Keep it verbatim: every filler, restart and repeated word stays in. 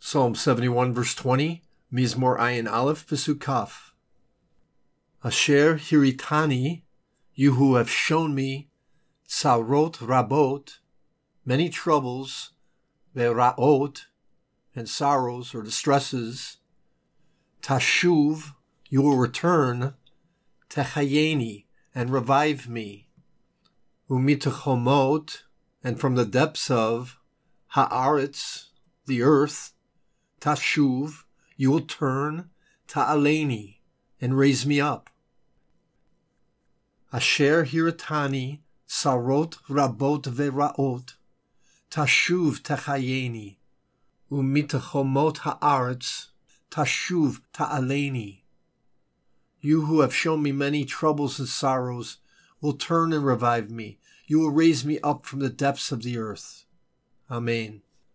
Psalm seventy-one, verse twenty, Mizmor Ayin Aleph, Pasuk Kaf. Asher hiritani, you who have shown me, tzarot rabot, many troubles, ve'ra'ot, and sorrows or distresses. Tashuv, you will return, techayeni, and revive me. Umitachomot, and from the depths of haaretz, the earth. Tashuv, you will turn, ta'aleni, and raise me up. Asher hiratani, sarot rabot ve'ra'ot, tashuv techayeni, umitachomot haaretz, tashuv ta'aleni. You who have shown me many troubles and sorrows will turn and revive me. You will raise me up from the depths of the earth. Amen.